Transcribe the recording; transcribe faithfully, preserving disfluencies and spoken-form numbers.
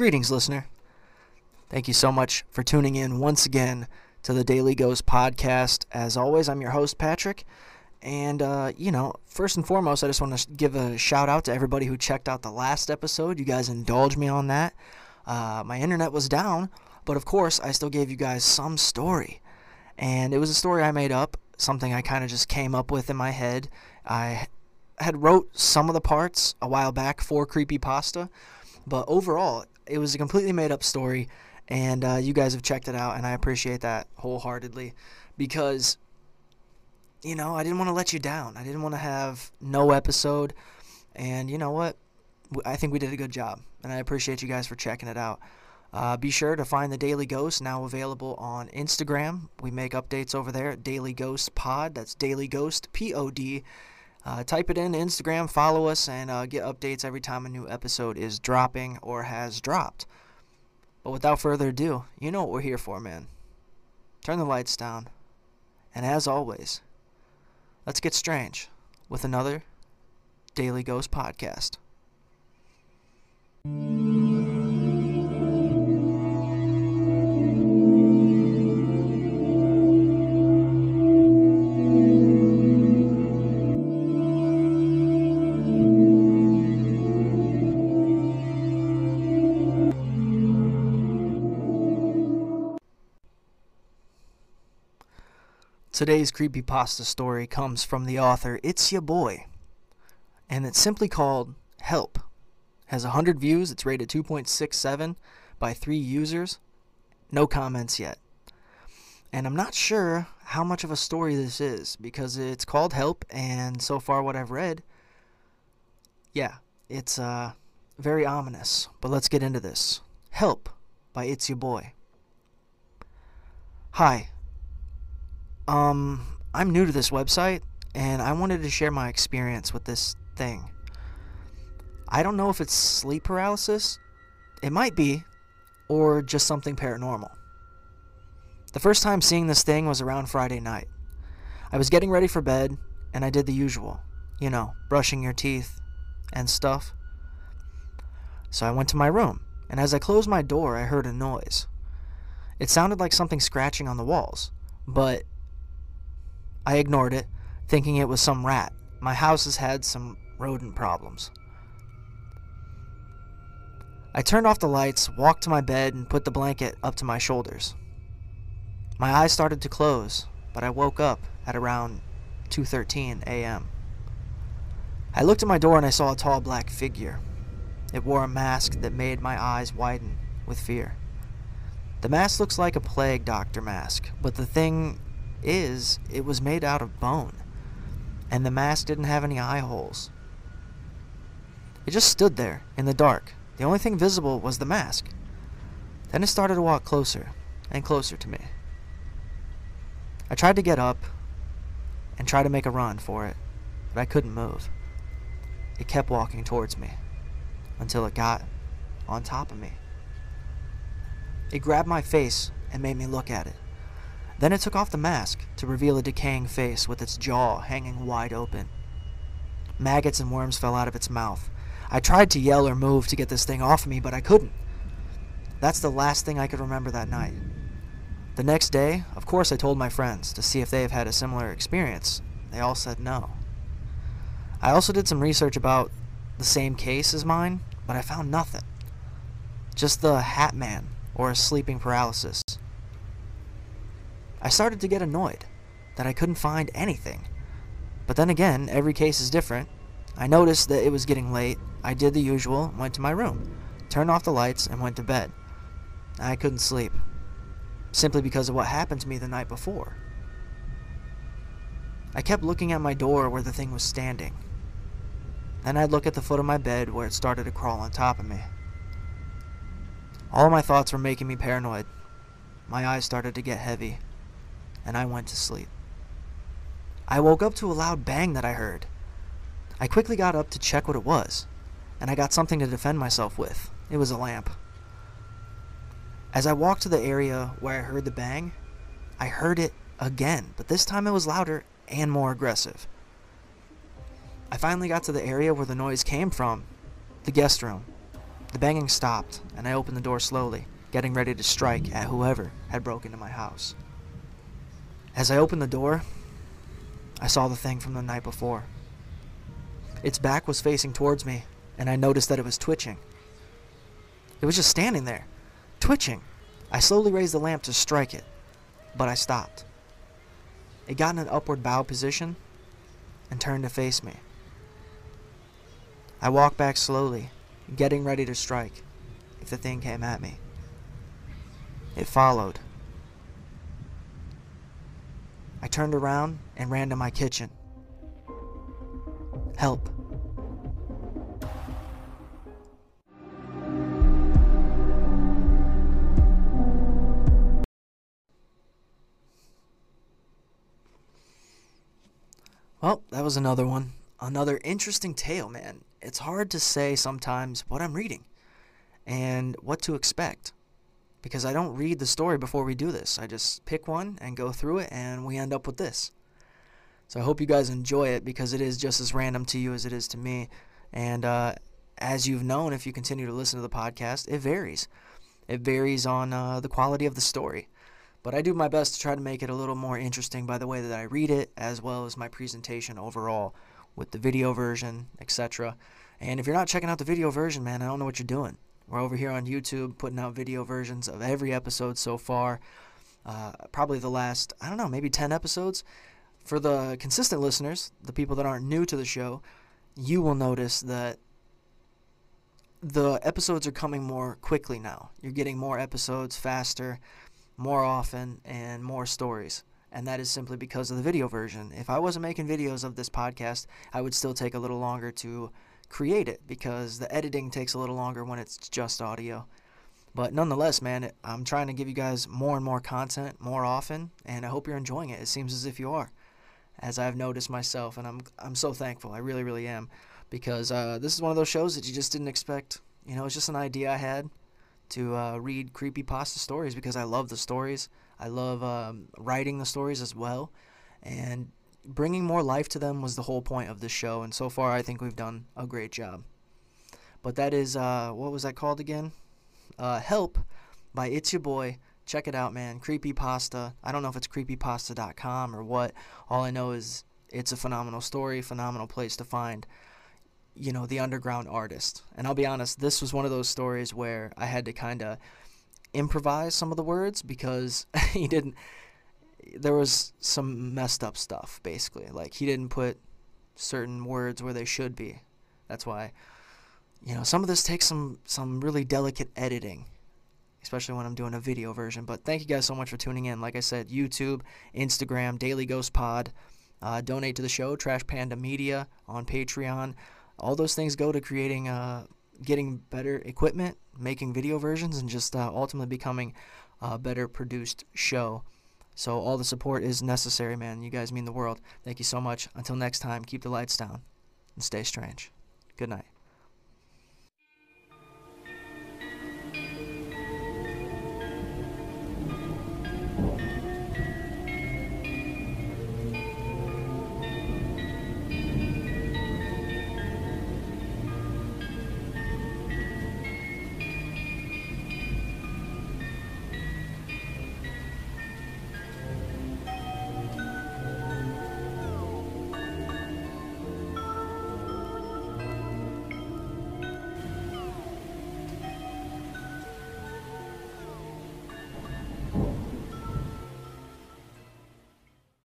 Greetings, listener. Thank you so much for tuning in once again to the Daily Ghost podcast. As always, I'm your host, Patrick. And, uh, you know, first and foremost, I just want to give a shout out to everybody who checked out the last episode. You guys indulged me on that. Uh, my internet was down, but of course, I still gave you guys some story. And it was a story I made up, something I kind of just came up with in my head. I had wrote some of the parts a while back for Creepypasta, but overall, it was a completely made-up story, and uh, you guys have checked it out, and I appreciate that wholeheartedly, because, you know, I didn't want to let you down. I didn't want to have no episode, and you know what? I think we did a good job, and I appreciate you guys for checking it out. Uh, be sure to find the Daily Ghost, now available on Instagram. We make updates over there at Daily Ghost Pod. That's Daily Ghost, P O D. Uh, type it in Instagram, follow us, and uh, get updates every time a new episode is dropping or has dropped. But without further ado, you know what we're here for, man. Turn the lights down. And as always, let's get strange with another Daily Ghost podcast. Today's creepypasta story comes from the author It's Ya Boy, and it's simply called Help. It has one hundred views, it's rated two point six seven by three users, no comments yet. And I'm not sure how much of a story this is, because it's called Help, and so far what I've read, yeah, it's uh, very ominous. But let's get into this. Help by It's Ya Boy. Hi. Um, I'm new to this website, and I wanted to share my experience with this thing. I don't know if it's sleep paralysis, it might be, or just something paranormal. The first time seeing this thing was around Friday night. I was getting ready for bed, and I did the usual, you know, brushing your teeth and stuff. So I went to my room, and as I closed my door, I heard a noise. It sounded like something scratching on the walls, but I ignored it, thinking it was some rat. My house has had some rodent problems. I turned off the lights, walked to my bed, and put the blanket up to my shoulders. My eyes started to close, but I woke up at around two thirteen a.m. I looked at my door and I saw a tall black figure. It wore a mask that made my eyes widen with fear. The mask looks like a plague doctor mask, but the thing is, it was made out of bone, and the mask didn't have any eye holes. It just stood there in the dark. The only thing visible was the mask. Then it started to walk closer and closer to me. I tried to get up and try to make a run for it, but I couldn't move. It kept walking towards me until it got on top of me. It grabbed my face and made me look at it. Then it took off the mask to reveal a decaying face with its jaw hanging wide open. Maggots and worms fell out of its mouth. I tried to yell or move to get this thing off of me, but I couldn't. That's the last thing I could remember that night. The next day, of course, I told my friends to see if they have had a similar experience. They all said no. I also did some research about the same case as mine, but I found nothing. Just the Hat Man or a sleeping paralysis. I started to get annoyed that I couldn't find anything. But then again, every case is different. I noticed that it was getting late. I did the usual, went to my room, turned off the lights, and went to bed. I couldn't sleep, simply because of what happened to me the night before. I kept looking at my door where the thing was standing. Then I'd look at the foot of my bed where it started to crawl on top of me. All my thoughts were making me paranoid. My eyes started to get heavy, and I went to sleep. I woke up to a loud bang that I heard. I quickly got up to check what it was, and I got something to defend myself with. It was a lamp. As I walked to the area where I heard the bang, I heard it again, but this time it was louder and more aggressive. I finally got to the area where the noise came from, the guest room. The banging stopped, and I opened the door slowly, getting ready to strike at whoever had broken into my house. As I opened the door, I saw the thing from the night before. Its back was facing towards me, and I noticed that it was twitching. It was just standing there, twitching. I slowly raised the lamp to strike it, but I stopped. It got in an upward bow position and turned to face me. I walked back slowly, getting ready to strike if the thing came at me. It followed. I turned around and ran to my kitchen. Help. Well, that was another one. Another interesting tale, man. It's hard to say sometimes what I'm reading and what to expect, because I don't read the story before we do this. I just pick one and go through it, and we end up with this. So I hope you guys enjoy it, because it is just as random to you as it is to me. And uh, as you've known, if you continue to listen to the podcast, it varies. It varies on uh, the quality of the story. But I do my best to try to make it a little more interesting by the way that I read it, as well as my presentation overall with the video version, et cetera. And if you're not checking out the video version, man, I don't know what you're doing. We're over here on YouTube putting out video versions of every episode so far. Uh, probably the last, I don't know, maybe ten episodes. For the consistent listeners, the people that aren't new to the show, you will notice that the episodes are coming more quickly now. You're getting more episodes faster, more often, and more stories. And that is simply because of the video version. If I wasn't making videos of this podcast, I would still take a little longer to create it, because the editing takes a little longer when it's just audio. But nonetheless, man, I'm trying to give you guys more and more content more often, and I hope you're enjoying it. It seems as if you are, as I've noticed myself, and I'm I'm so thankful. I really, really am, because uh, this is one of those shows that you just didn't expect. You know, it's just an idea I had to uh, read creepypasta stories, because I love the stories. I love um, writing the stories as well, and bringing more life to them was the whole point of this show, and so far I think we've done a great job. But that is, uh, what was that called again? Uh, Help by It's Your Boy. Check it out, man. Creepypasta. I don't know if it's creepypasta dot com or what. All I know is it's a phenomenal story, phenomenal place to find, you know, the underground artist. And I'll be honest, this was one of those stories where I had to kind of improvise some of the words, because he didn't, there was some messed up stuff, basically. Like, he didn't put certain words where they should be. That's why, you know, some of this takes some, some really delicate editing, especially when I'm doing a video version. But thank you guys so much for tuning in. Like I said, YouTube, Instagram, Daily Ghost Pod. Uh, donate to the show, Trash Panda Media on Patreon. All those things go to creating, uh, getting better equipment, making video versions, and just uh, ultimately becoming a better produced show. So all the support is necessary, man. You guys mean the world. Thank you so much. Until next time, keep the lights down and stay strange. Good night.